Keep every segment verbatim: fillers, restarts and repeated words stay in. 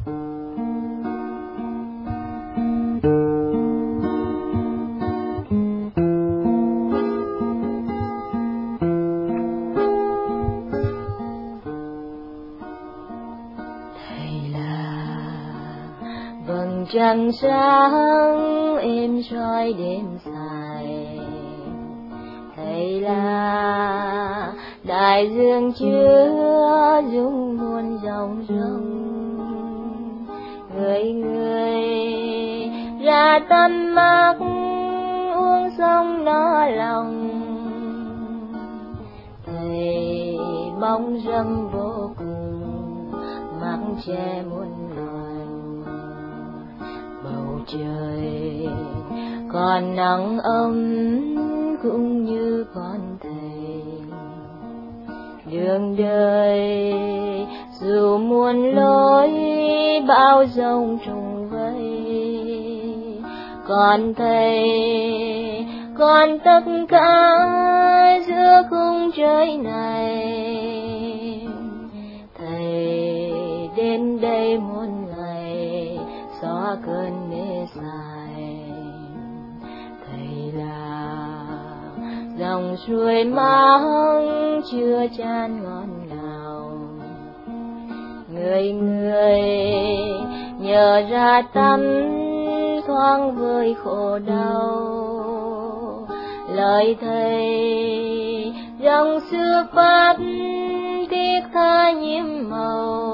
Trăng sáng êm soi đêm dài, thầy là đại dương chứa dung muôn dòng sông. Người người ra tâm mắc uống sông nó lòng, thầy bóng râm vô cùng mắc che muôn trời. Còn nắng ấm cũng như con thầy, đường đời dù muôn lối bao dòng trùng vây. Còn thầy, còn tất cả giữa khung trời này, thầy đến đây muôn ngày xóa cơn mê dài. Thầy là dòng suối mang chưa chan ngon ngào, người người nhờ ra tâm thoáng vơi khổ đau. Lời thầy dòng xưa pháp tiếc tha nhiễm màu,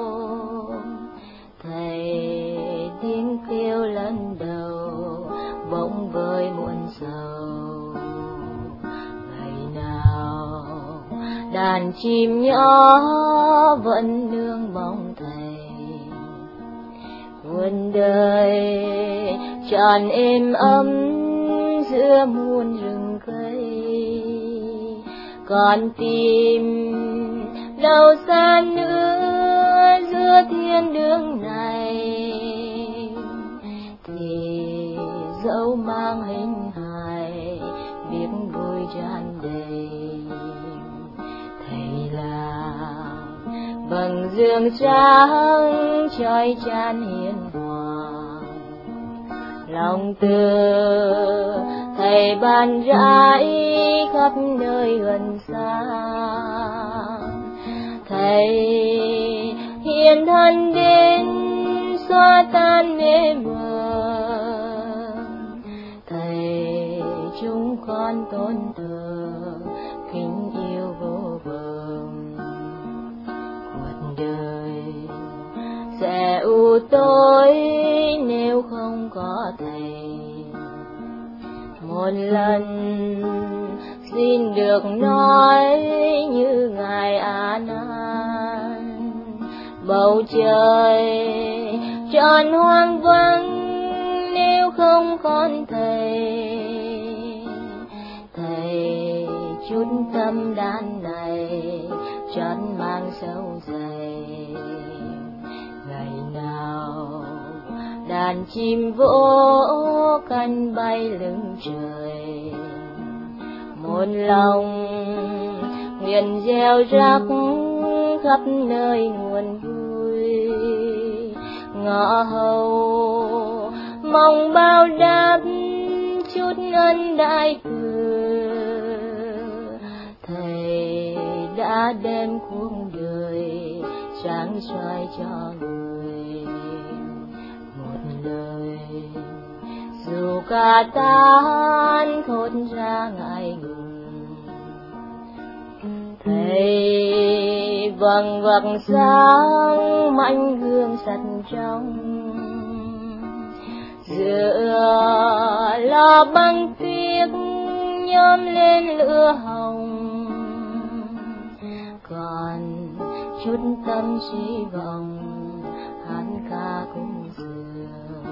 tiếng kêu lần đầu bỗng vơi muôn sầu. Ngày nào đàn chim nhỏ vẫn nương bóng thầy, muôn đời tròn êm ấm giữa muôn rừng cây. Còn tìm đâu xa nữa giữa thiên đường này, thì dẫu mang hình hài biết vui tràn đầy. Thầy là bằng dương sáng trói chan hiền hòa, lòng từ thầy ban rãi khắp nơi gần xa. Thầy hiền thân đến xóa tan mê mờ, thầy chúng con tôn thờ kính yêu vô bờ. Cuộc đời sẽ u tối nếu không có thầy. Một lần xin được nói như ngài A Nan, bầu trời tròn hoang vắng nếu không còn thầy. Thầy chút tâm đàn này chót mang sâu dày, ngày nào đàn chim vỗ cánh bay lưng trời. Một lòng nguyện gieo rắc khắp nơi nguồn vui, ngõ hầu mong bao đáp chút ân đại thừa. Thầy đã đem cuộc đời sáng soi cho người một lời, dù cả tan thốt ra ngại ngùng. Thầy vầng vầng sáng mảnh gương sạch trong, giữa lò băng tuyết nhóm lên lửa hồng. Còn chút tâm hy vọng hát ca cùng giường,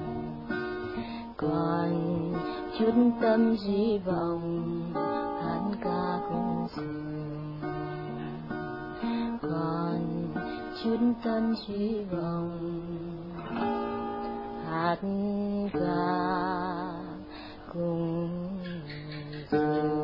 còn chút tâm hy vọng hát ca cùng giường, còn chút tâm hy vọng hát ca cùng giường.